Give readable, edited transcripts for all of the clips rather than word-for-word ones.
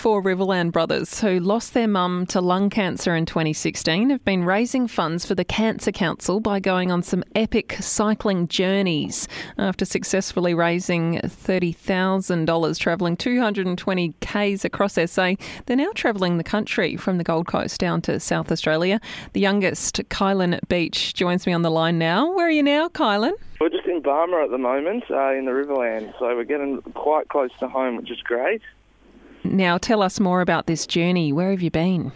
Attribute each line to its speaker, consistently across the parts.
Speaker 1: four Riverland brothers who lost their mum to lung cancer in 2016 have been raising funds for the Cancer Council by going on some epic cycling journeys. After successfully raising $30,000 travelling 220 k's across SA, they're now travelling the country from the Gold Coast down to South Australia. The youngest, Kylan Beach, joins me on the line now. Where are you now, Kylan?
Speaker 2: We're just in Barmah at the moment, in the Riverland, so we're getting quite close to home, which is great.
Speaker 1: Now, tell us more about this journey. Where have you been?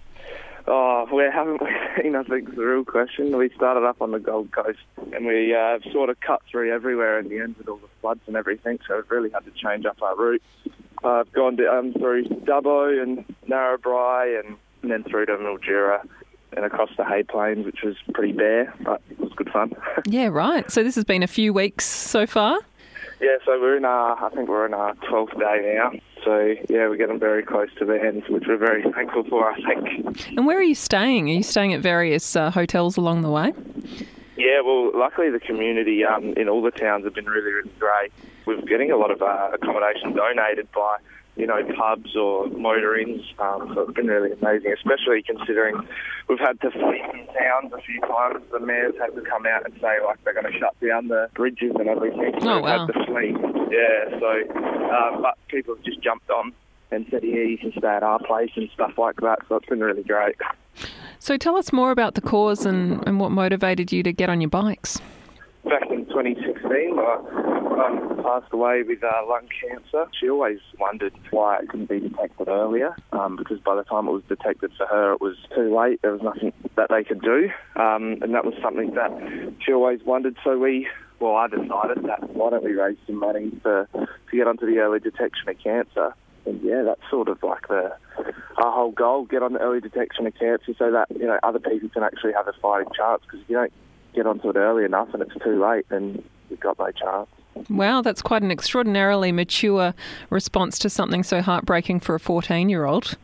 Speaker 2: Oh, where haven't we been, I think is the real question. We started up on the Gold Coast and we sort of cut through everywhere in the end with all the floods and everything, so we've really had to change up our route. I've gone through Dubbo and Narrabri and then through to Mildura and across the Hay Plains, which was pretty bare, but it was good fun.
Speaker 1: Yeah, right. So this has been a few weeks so far?
Speaker 2: Yeah, so I think we're in our 12th day now. So, yeah, we're getting very close to the end, which we're very thankful for, I think.
Speaker 1: And where are you staying? Are you staying at various hotels along the way?
Speaker 2: Yeah, well, luckily the community in all the towns have been really, really great. We're getting a lot of accommodation donated by, pubs or motor inns, so it's been really amazing, especially considering we've had to flee some towns a few times. The mayor's had to come out and say, they're going to shut down the bridges and everything. So we've had to flee. Yeah, so, but people have just jumped on and said, yeah, you can stay at our place and stuff like that, so it's been really great.
Speaker 1: So tell us more about the cause and what motivated you to get on your bikes.
Speaker 2: Back in 2016, my mum passed away with lung cancer. She always wondered why it couldn't be detected earlier, because by the time it was detected for her, it was too late. There was nothing that they could do, and that was something that she always wondered. So I decided that why don't we raise some money to get onto the early detection of cancer. And yeah, that's sort of like our whole goal, get on the early detection of cancer so that, other people can actually have a fighting chance, because if you don't get onto it early enough and it's too late, then you've got no chance.
Speaker 1: Wow, that's quite an extraordinarily mature response to something so heartbreaking for a 14-year-old.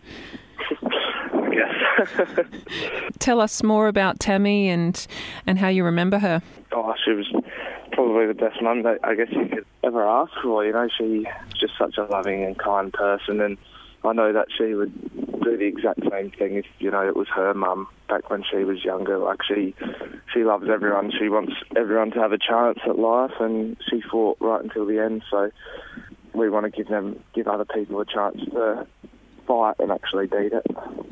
Speaker 2: I guess.
Speaker 1: Tell us more about Tammy and how you remember her.
Speaker 2: Oh, she was probably the best mum that I guess you could ever ask for. She's just such a loving and kind person, and I know that she would do the exact same thing if, it was her mum back when she was younger. Like, she loves everyone. She wants everyone to have a chance at life, and she fought right until the end. So we want to give other people a chance to fight and actually beat it.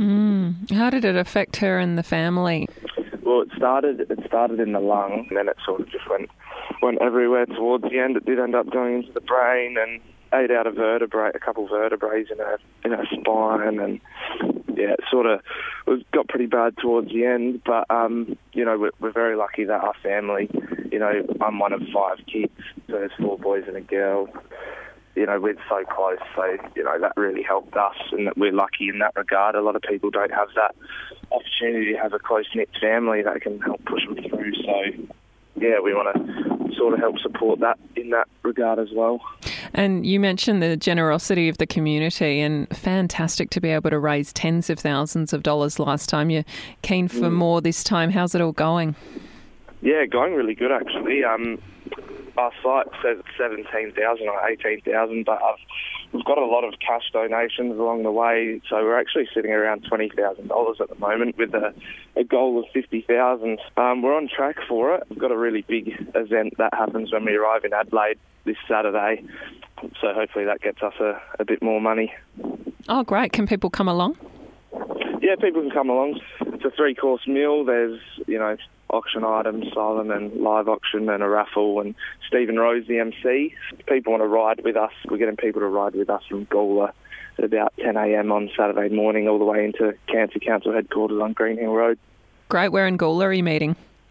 Speaker 1: How did it affect her and the family?
Speaker 2: Well, it started in the lung, and then it sort of just went everywhere towards the end. It did end up going into the brain and ate out a couple vertebrae in her spine, and yeah, it sort of got pretty bad towards the end. But we're very lucky that our family, I'm one of 5 kids, so there's 4 boys and a girl. We're so close, so that really helped us, and that we're lucky in that regard. A lot of people don't have that opportunity to have a close-knit family that can help push them through. So yeah, we want to sort of help support that in that regard as well.
Speaker 1: And you mentioned the generosity of the community, and fantastic to be able to raise tens of thousands of dollars last time. You're keen for more this time. How's it all going?
Speaker 2: Yeah, going really good actually. Our site says it's 17,000 or 18,000, but we've got a lot of cash donations along the way, so we're actually sitting around $20,000 at the moment with a goal of 50,000. We're on track for it. We've got a really big event that happens when we arrive in Adelaide this Saturday, so hopefully that gets us a bit more money.
Speaker 1: Oh, great. Can people come along?
Speaker 2: Yeah, people can come along. It's a 3-course meal. There's, auction items, silent and live auction, and a raffle, and Stephen Rose, the MC. If people want to ride with us, we're getting people to ride with us from Gawler at about 10 a.m. on Saturday morning all the way into Cancer Council headquarters on Green Hill Road. Great.
Speaker 1: Where in Gawler are you meeting?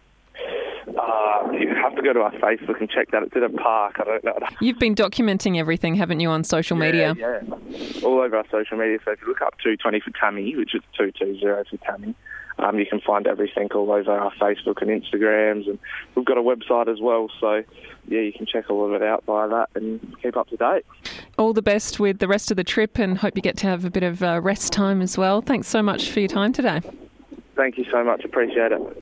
Speaker 2: You have to go to our Facebook and check that. It's at a park. I don't know.
Speaker 1: You've been documenting everything, haven't you, on social media?
Speaker 2: Yeah, all over our social media. So if you look up 220 for Tammy, which is 220 for Tammy, you can find everything all over our Facebook and Instagrams, and we've got a website as well. So yeah, you can check all of it out via that and keep up to date.
Speaker 1: All the best with the rest of the trip, and hope you get to have a bit of rest time as well. Thanks so much for your time today.
Speaker 2: Thank you so much. Appreciate it.